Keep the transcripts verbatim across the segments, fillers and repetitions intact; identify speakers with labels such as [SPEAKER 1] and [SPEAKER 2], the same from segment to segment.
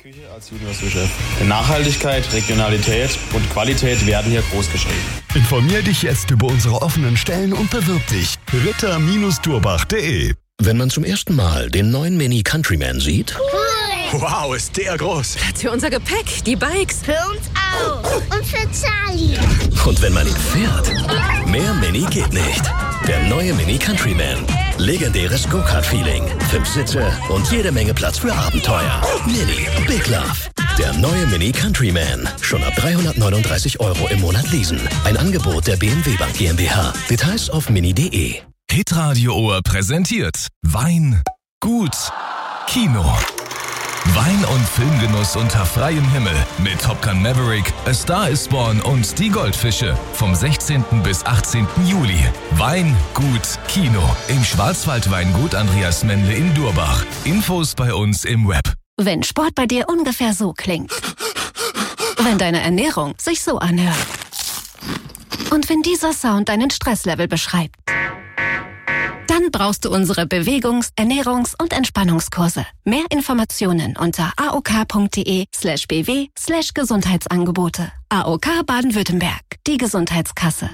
[SPEAKER 1] Küche als Junior-Sous-Chef. Nachhaltigkeit, Regionalität und Qualität werden hier groß geschrieben.
[SPEAKER 2] Informier dich jetzt über unsere offenen Stellen und bewirb dich. ritter Durbach punkt de.
[SPEAKER 3] Wenn man zum ersten Mal den neuen Mini Countryman sieht...
[SPEAKER 4] Cool!
[SPEAKER 2] Wow, ist der groß!
[SPEAKER 4] Platz für unser Gepäck, die Bikes.
[SPEAKER 5] Für uns auch. Und für Charlie.
[SPEAKER 3] Und wenn man ihn fährt, mehr Mini geht nicht. Der neue Mini Countryman. Legendäres Go-Kart-Feeling, fünf Sitze und jede Menge Platz für Abenteuer. Mini, Big Love. Der neue Mini Countryman. Schon ab dreihundertneununddreißig Euro im Monat leasen. Ein Angebot der B M W Bank GmbH. Details auf mini punkt de.
[SPEAKER 6] Hitradio Ohr präsentiert Wein, Gut, Kino. Wein- und Filmgenuss unter freiem Himmel mit Top Gun Maverick, A Star is Born und Die Goldfische vom sechzehnten bis achtzehnten Juli. Wein, Gut, Kino im Schwarzwaldweingut Andreas Mendle in Durbach. Infos bei uns im Web.
[SPEAKER 7] Wenn Sport bei dir ungefähr so klingt. Wenn deine Ernährung sich so anhört. Und wenn dieser Sound deinen Stresslevel beschreibt. Dann brauchst du unsere Bewegungs-, Ernährungs- und Entspannungskurse. Mehr Informationen unter aok.de slash bw slash Gesundheitsangebote. A O K Baden-Württemberg, die Gesundheitskasse.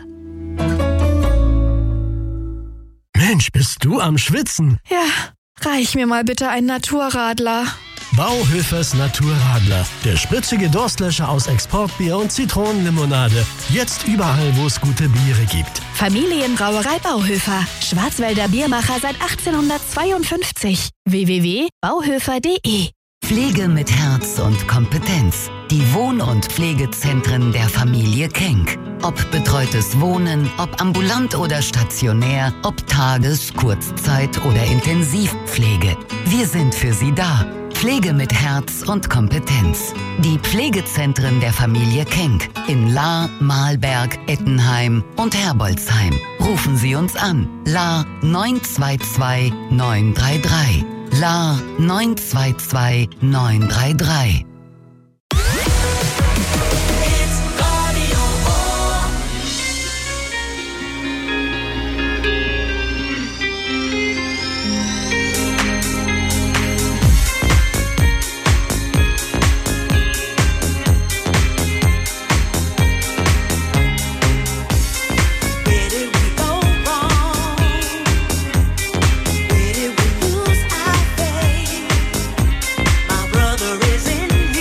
[SPEAKER 8] Mensch, bist du am Schwitzen?
[SPEAKER 9] Ja, reich mir mal bitte einen Naturradler.
[SPEAKER 8] Bauhöfers Naturradler. Der spritzige Durstlöscher aus Exportbier und Zitronenlimonade. Jetzt überall, wo es gute Biere gibt.
[SPEAKER 9] Familienbrauerei Bauhöfer. Schwarzwälder Biermacher seit achtzehnhundertzweiundfünfzig. w w w punkt bauhöfer punkt de.
[SPEAKER 10] Pflege mit Herz und Kompetenz. Die Wohn- und Pflegezentren der Familie Kenck. Ob betreutes Wohnen, ob ambulant oder stationär, ob Tages-, Kurzzeit- oder Intensivpflege. Wir sind für Sie da. Pflege mit Herz und Kompetenz. Die Pflegezentren der Familie Kenck in Lahr, Mahlberg, Ettenheim und Herbolzheim. Rufen Sie uns an. Lahr neun zwei zwei neun drei drei. Lahr neun zwei zwei neun drei drei.
[SPEAKER 11] My brother is in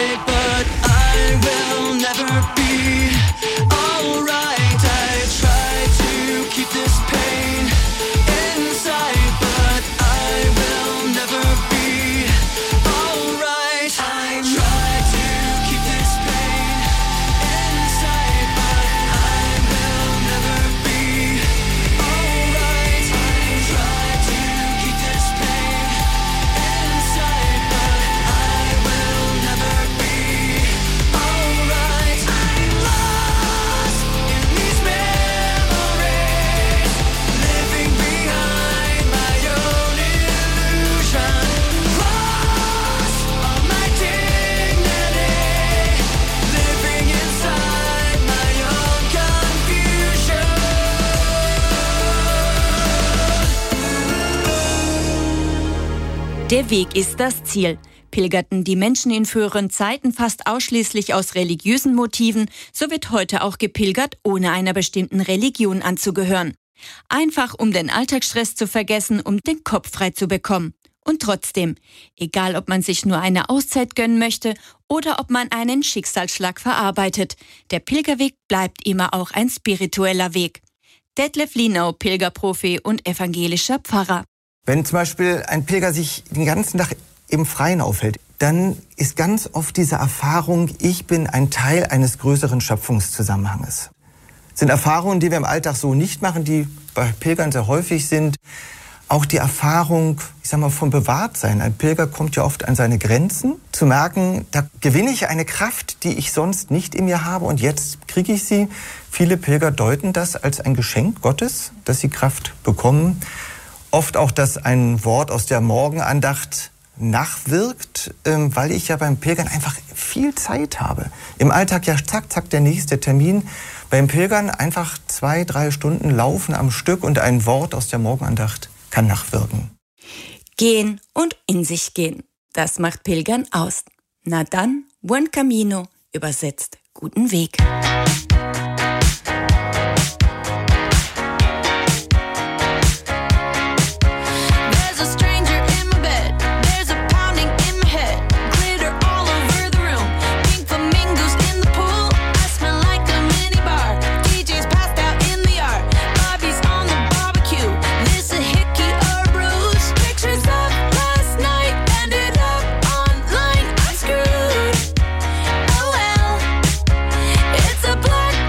[SPEAKER 11] inside, but I will never be alright. I try to keep this pain inside, but I will never be alright. I try to keep this pain inside, but I will never be alright. I try to keep this pain inside, but I will never be alright. I'm lost in these memories, living behind my own illusion. Lost all my dignity, living inside my own confusion.
[SPEAKER 12] Der Weg ist das Ziel. Pilgerten die Menschen in früheren Zeiten fast ausschließlich aus religiösen Motiven, so wird heute auch gepilgert, ohne einer bestimmten Religion anzugehören. Einfach um den Alltagsstress zu vergessen, um den Kopf frei zu bekommen. Und trotzdem, egal ob man sich nur eine Auszeit gönnen möchte oder ob man einen Schicksalsschlag verarbeitet, der Pilgerweg bleibt immer auch ein spiritueller Weg. Detlef Lienau, Pilgerprofi und evangelischer Pfarrer.
[SPEAKER 13] Wenn zum Beispiel ein Pilger sich den ganzen Tag im Freien aufhält, dann ist ganz oft diese Erfahrung, ich bin ein Teil eines größeren Schöpfungszusammenhanges. Das sind Erfahrungen, die wir im Alltag so nicht machen, die bei Pilgern sehr häufig sind. Auch die Erfahrung, ich sag mal, vom Bewahrtsein. Ein Pilger kommt ja oft an seine Grenzen. Zu merken, da gewinne ich eine Kraft, die ich sonst nicht in mir habe und jetzt kriege ich sie. Viele Pilger deuten das als ein Geschenk Gottes, dass sie Kraft bekommen. Oft auch, dass ein Wort aus der Morgenandacht nachwirkt, weil ich ja beim Pilgern einfach viel Zeit habe. Im Alltag ja zack, zack, der nächste Termin. Beim Pilgern einfach zwei, drei Stunden laufen am Stück und ein Wort aus der Morgenandacht kann nachwirken.
[SPEAKER 12] Gehen und in sich gehen. Das macht Pilgern aus. Na dann, buen camino, übersetzt guten Weg.
[SPEAKER 11] Black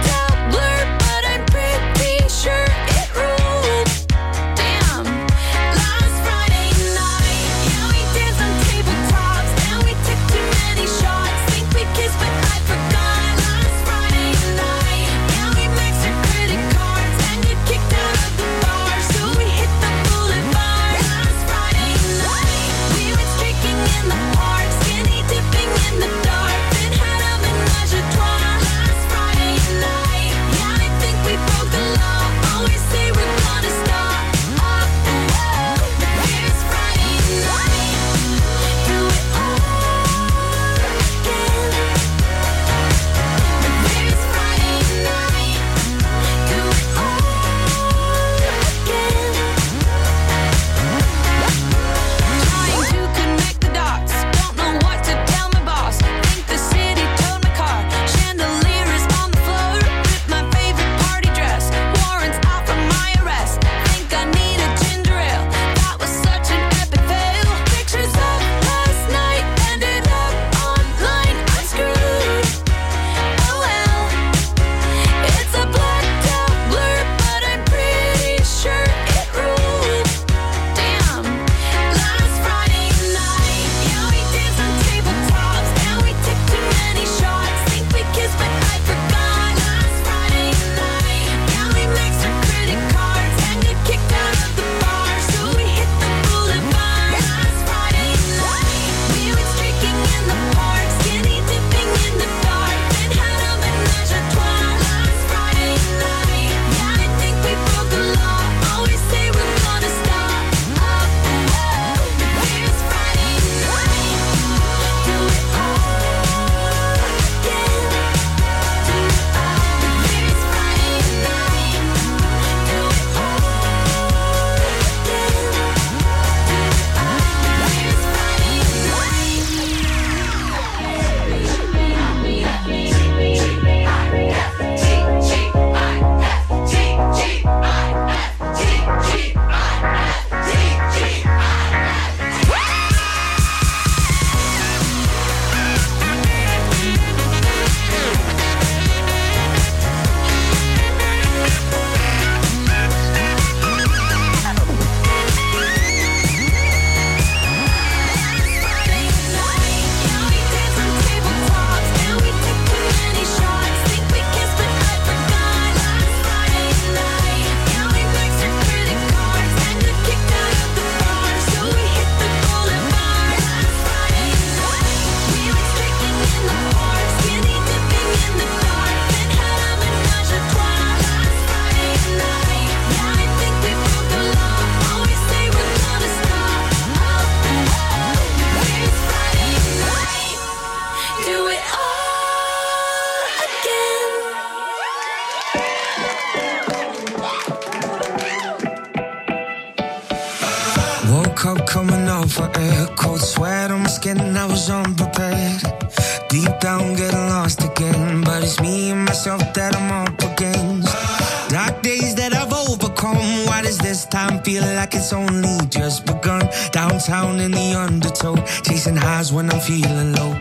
[SPEAKER 11] for air, cold sweat on my skin, I was unprepared. Deep down getting lost again, but it's me and myself that I'm up against. Dark days that I've overcome, why does this time feel like it's only just begun? Downtown in the undertow, chasing highs when I'm feeling low.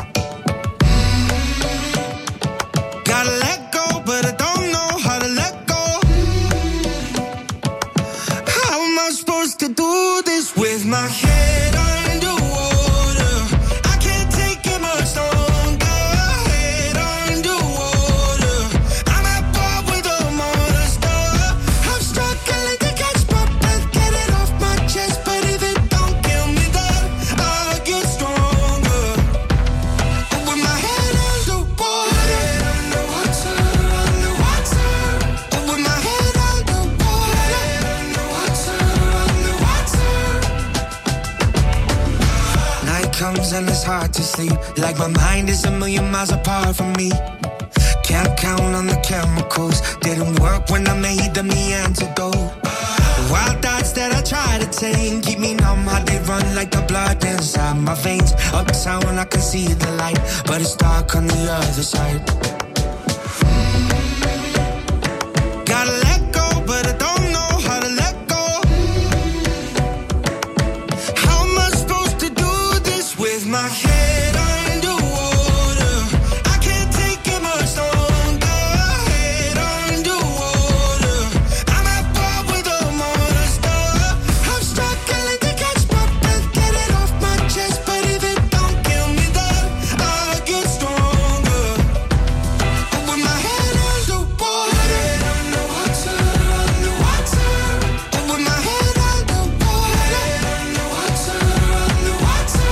[SPEAKER 11] Gotta let go, but I don't know how to let go. How am I supposed to do this with my head underwater? I can't take it much longer. Head underwater, I'm at war with a monster. I'm struggling to catch my breath, get it off my chest, but if it don't kill me, then I'll get stronger. With my head underwater, head underwater, underwater. With my head underwater, head underwater, underwater. Night comes and it's hard to sleep, like my mind is a million miles apart from me. Can't count on the chemicals, didn't work when I made them the antidote. The wild thoughts that I try to tame keep me numb, how they run like the blood inside my veins. Uptown I can see the light, but it's dark on the other side. Gotta let go, but I don't know how to let go. How am I supposed to do this with my head underwater? I can't take it much longer. Head underwater, I'm at war with a monster. I'm struggling to catch my breath, get it off my chest, but if it don't kill me, then I'll get stronger. With my head underwater, head underwater, underwater. With my head underwater, head underwater, underwater.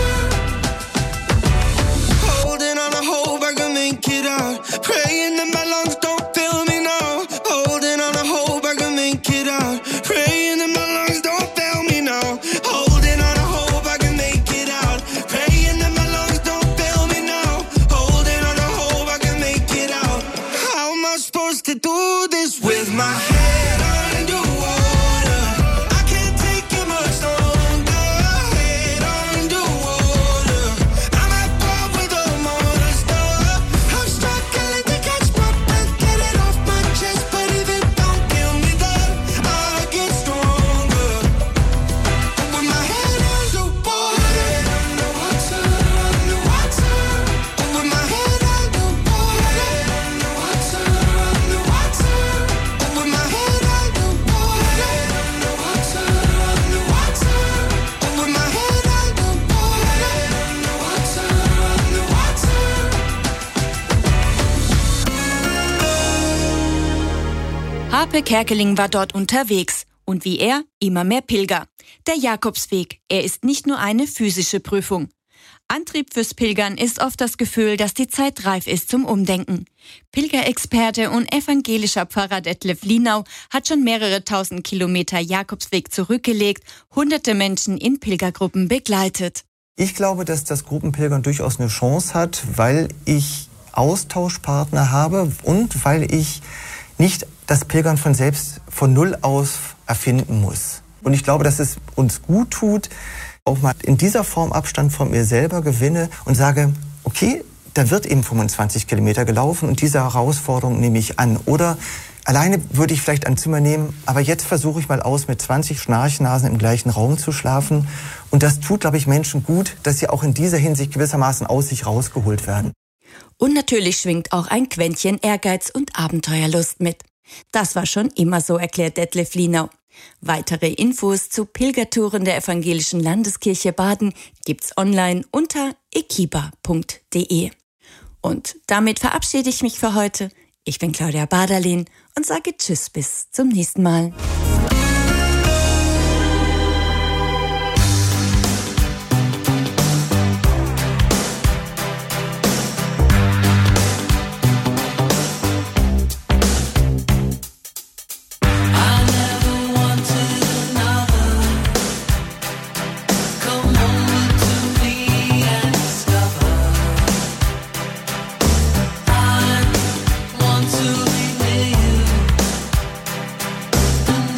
[SPEAKER 11] Holding on a hope I can make it out. Praying that my lungs don't fail me now. Holding on a hope I can make it out. Praying that my lungs don't fail me now. Holding on a hope I can make it out. Praying that my lungs don't fail me now. Holding on a hope I can make it out. How am I supposed to do this with my head underwater? I can't take it much longer. Head underwater, I'm at war with a monster. I'm struggling to catch my breath, get it off my chest, but if it don't kill me, then I'll get stronger. With my head underwater, head underwater, underwater. With my head underwater, head underwater, underwater. With my head underwater, head underwater, underwater. With my head underwater, head underwater, underwater.
[SPEAKER 12] Harpe Kerkeling war dort unterwegs und wie er immer mehr Pilger. Der Jakobsweg, er ist nicht nur eine physische Prüfung. Antrieb fürs Pilgern ist oft das Gefühl, dass die Zeit reif ist zum Umdenken. Pilgerexperte und evangelischer Pfarrer Detlef Lienau hat schon mehrere tausend Kilometer Jakobsweg zurückgelegt, hunderte Menschen in Pilgergruppen begleitet.
[SPEAKER 13] Ich glaube, dass das Gruppenpilgern durchaus eine Chance hat, weil ich Austauschpartner habe und weil ich nicht das Pilgern von selbst von Null aus erfinden muss. Und ich glaube, dass es uns gut tut, auch mal in dieser Form Abstand von mir selber gewinne und sage, okay, da wird eben fünfundzwanzig Kilometer gelaufen und diese Herausforderung nehme ich an. Oder alleine würde ich vielleicht ein Zimmer nehmen, aber jetzt versuche ich mal aus, mit zwanzig Schnarchnasen im gleichen Raum zu schlafen. Und das tut, glaube ich, Menschen gut, dass sie auch in dieser Hinsicht gewissermaßen aus sich rausgeholt werden.
[SPEAKER 12] Und natürlich schwingt auch ein Quäntchen Ehrgeiz und Abenteuerlust mit. Das war schon immer so, erklärt Detlef Lienau. Weitere Infos zu Pilgertouren der Evangelischen Landeskirche Baden gibt's online unter ekiba punkt de. Und damit verabschiede ich mich für heute. Ich bin Claudia Baderlin und sage Tschüss bis zum nächsten Mal.
[SPEAKER 11] Want to be near you.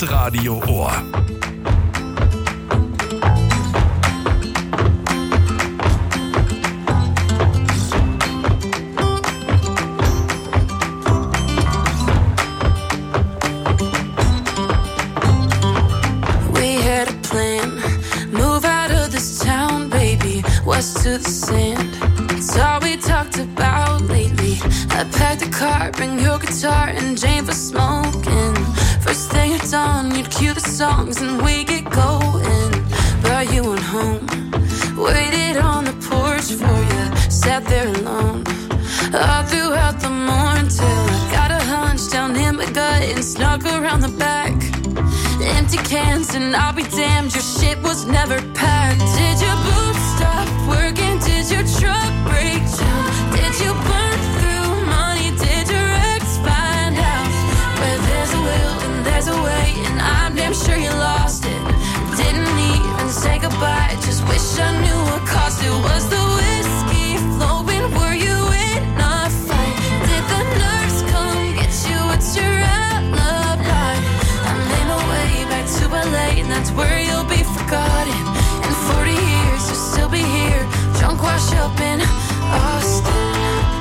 [SPEAKER 6] Hitradio Ohr.
[SPEAKER 14] To the sand, it's all we talked about lately. I packed a car, bring your guitar and Jane for smoking. First thing at dawn, you'd cue the songs and we get going. But you went home, waited on the porch for you, sat there alone all throughout the morning till I got a hunch down in my gut and snuck around the back. Empty cans and I'll be damned, your shit was never packed. Did your boobs stop working? Did your truck break down? Did you burn through money? Did your ex find out? Where there's a will and there's a way, and I'm damn sure you lost it. Didn't even say goodbye, just wish I knew what caused it. Was the whiskey flowing? Were you in a fight? Did the nurse come get you? What's your alibi? I made my way back to L A, and that's where you'll be forgotten. In forty years you'll still be here, drunk wash up in Austin.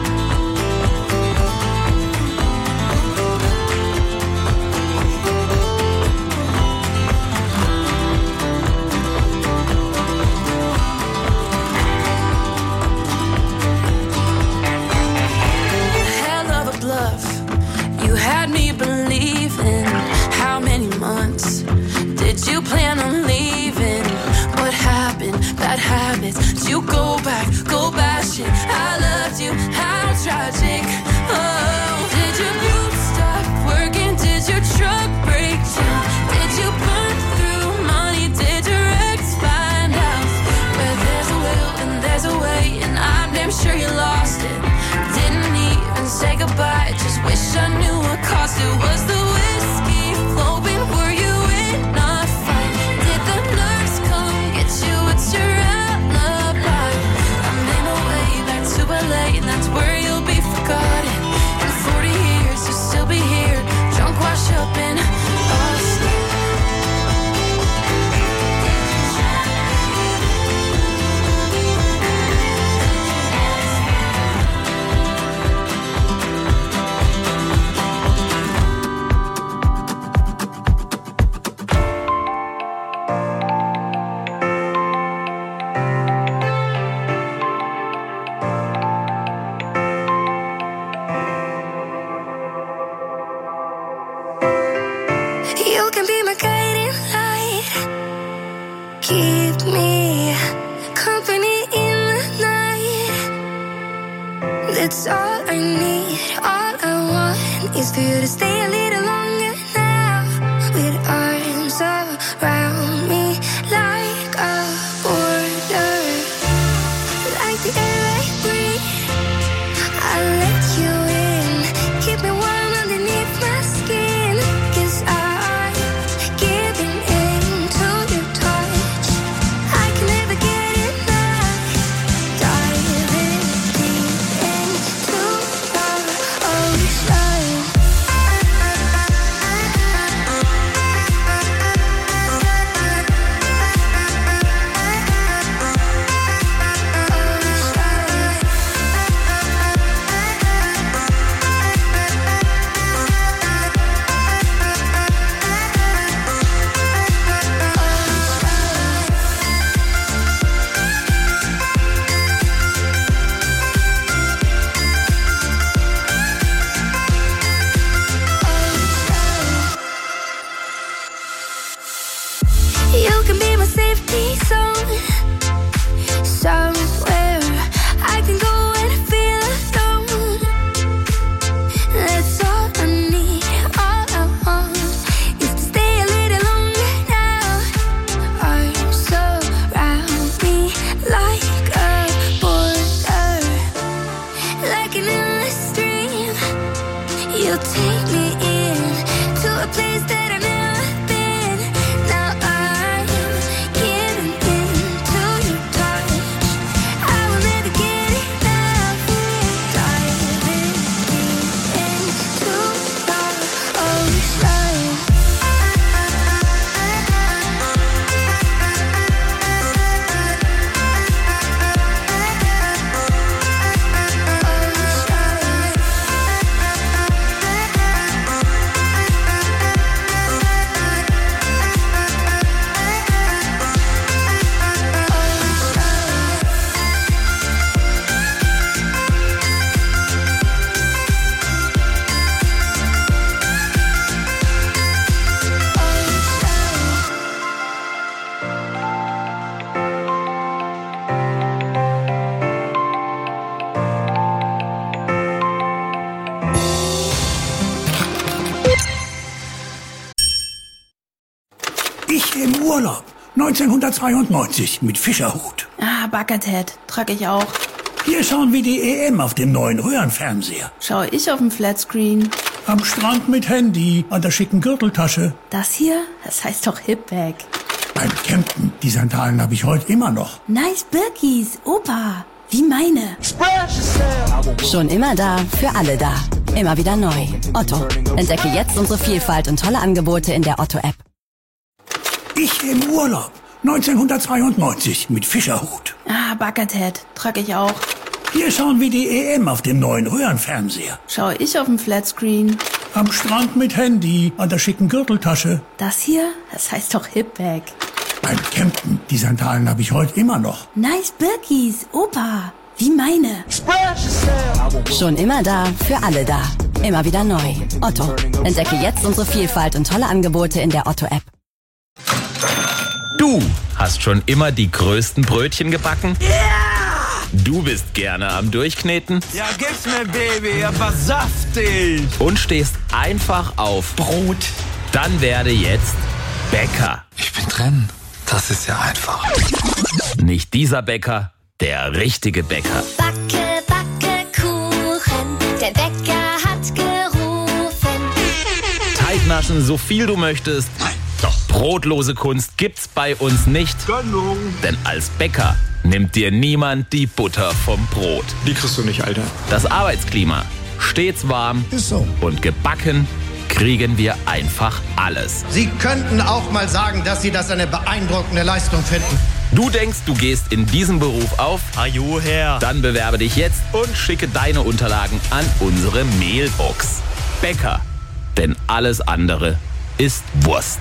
[SPEAKER 14] Hell of a bluff, you had me believing. How many months did you plan on leaving? What happened? Bad habits. Did you go back? Go bash it. I loved you. How tragic. Oh, did your boobs stop working? Did your truck break down? Did you burn through money? Did your ex find out? Where there's a will and there's a way, and I'm damn sure you lost it. Didn't even say goodbye, just wish I knew what caused it. Was the whiskey flowing? Were you in a fight? Did the nurse come get you? What's your alibi? I made my way back to L A, and that's where you'll be forgotten. In forty years you'll still be here, drunk wash up in Austin. You can be my guiding light, keep me company in the night. That's all I need, all I want is for you to stay a little longer now, with arms around me like a border, like the air I breathe. I let you in, keep me warm underneath my skin, 'cause I'm giving in to your touch. I can never get enough, diving deep into the ocean. You can be my safety zone, somewhere I can go and feel alone. That's all I need, all I want is to stay a little longer now. Arms around me like a border, like an endless stream. You take me in to a place that I've never been. Now I'm giving in to your touch. I will never get enough, diving deep into the ocean.
[SPEAKER 15] Ich im Urlaub. neunzehnhundertzweiundneunzig mit Fischerhut.
[SPEAKER 16] Ah, Buckethead. Trag ich auch.
[SPEAKER 15] Hier schauen wir die E M auf dem neuen Röhrenfernseher.
[SPEAKER 16] Schau ich auf dem Flatscreen.
[SPEAKER 15] Am Strand mit Handy, an der schicken Gürteltasche.
[SPEAKER 16] Das hier? Das heißt doch Hipback.
[SPEAKER 15] Beim Campen, die Sandalen habe ich heute immer noch.
[SPEAKER 16] Nice Birkis, Opa. Wie meine.
[SPEAKER 17] Schon immer da, für alle da. Immer wieder neu. Otto. Entdecke jetzt unsere Vielfalt und tolle Angebote in der Otto-App.
[SPEAKER 15] Ich im Urlaub. neunzehnhundertzweiundneunzig mit Fischerhut.
[SPEAKER 16] Ah, Buckethead. Trag ich auch.
[SPEAKER 15] Hier schauen wir die E M auf dem neuen Röhrenfernseher.
[SPEAKER 16] Schau ich auf dem Flatscreen.
[SPEAKER 15] Am Strand mit Handy, an der schicken Gürteltasche.
[SPEAKER 16] Das hier? Das heißt doch Hipback.
[SPEAKER 15] Beim Campen, die Sandalen habe ich heute immer noch.
[SPEAKER 16] Nice Birkis, Opa. Wie meine.
[SPEAKER 17] Schon immer da, für alle da. Immer wieder neu. Otto. Entdecke jetzt unsere Vielfalt und tolle Angebote in der Otto-App.
[SPEAKER 18] Du hast schon immer die größten Brötchen gebacken? Ja! Yeah! Du bist gerne am Durchkneten?
[SPEAKER 19] Ja, gib's mir, Baby, aber saftig!
[SPEAKER 18] Und stehst einfach auf Brot? Dann werde jetzt Bäcker.
[SPEAKER 19] Ich bin drin. Das ist ja einfach.
[SPEAKER 18] Nicht dieser Bäcker, der richtige Bäcker.
[SPEAKER 5] Backe, backe Kuchen, der Bäcker hat gerufen.
[SPEAKER 18] Teignaschen, so viel du möchtest.
[SPEAKER 19] Nein, doch.
[SPEAKER 18] Brotlose Kunst gibt's bei uns nicht.
[SPEAKER 19] Gönnung.
[SPEAKER 18] Denn als Bäcker nimmt dir niemand die Butter vom Brot.
[SPEAKER 19] Die kriegst du nicht, Alter.
[SPEAKER 18] Das Arbeitsklima stets warm
[SPEAKER 15] ist so.
[SPEAKER 18] Und gebacken kriegen wir einfach alles.
[SPEAKER 20] Sie könnten auch mal sagen, dass Sie das eine beeindruckende Leistung finden.
[SPEAKER 18] Du denkst, du gehst in diesem Beruf auf?
[SPEAKER 19] Ajo, Herr.
[SPEAKER 18] Dann bewerbe dich jetzt und schicke deine Unterlagen an unsere Mailbox. Bäcker. Denn alles andere ist Wurst.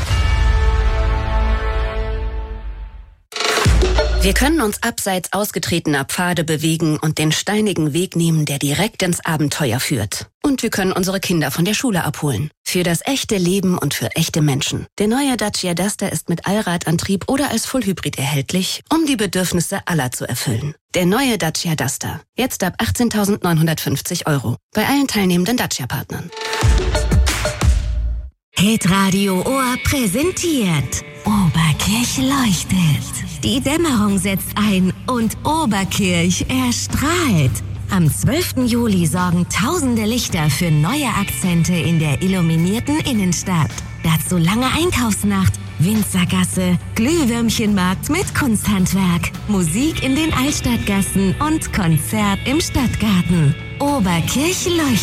[SPEAKER 17] Wir können uns abseits ausgetretener Pfade bewegen und den steinigen Weg nehmen, der direkt ins Abenteuer führt. Und wir können unsere Kinder von der Schule abholen. Für das echte Leben und für echte Menschen. Der neue Dacia Duster ist mit Allradantrieb oder als Fullhybrid erhältlich, um die Bedürfnisse aller zu erfüllen. Der neue Dacia Duster. Jetzt ab achtzehntausendneunhundertfünfzig Euro. Bei allen teilnehmenden Dacia-Partnern.
[SPEAKER 21] Hitradio Ohr präsentiert Oberkirch leuchtet. Die Dämmerung setzt ein und Oberkirch erstrahlt. Am zwölften Juli sorgen tausende Lichter für neue Akzente in der illuminierten Innenstadt. Dazu lange Einkaufsnacht, Winzergasse, Glühwürmchenmarkt mit Kunsthandwerk, Musik in den Altstadtgassen und Konzert im Stadtgarten. Oberkirch leuchtet.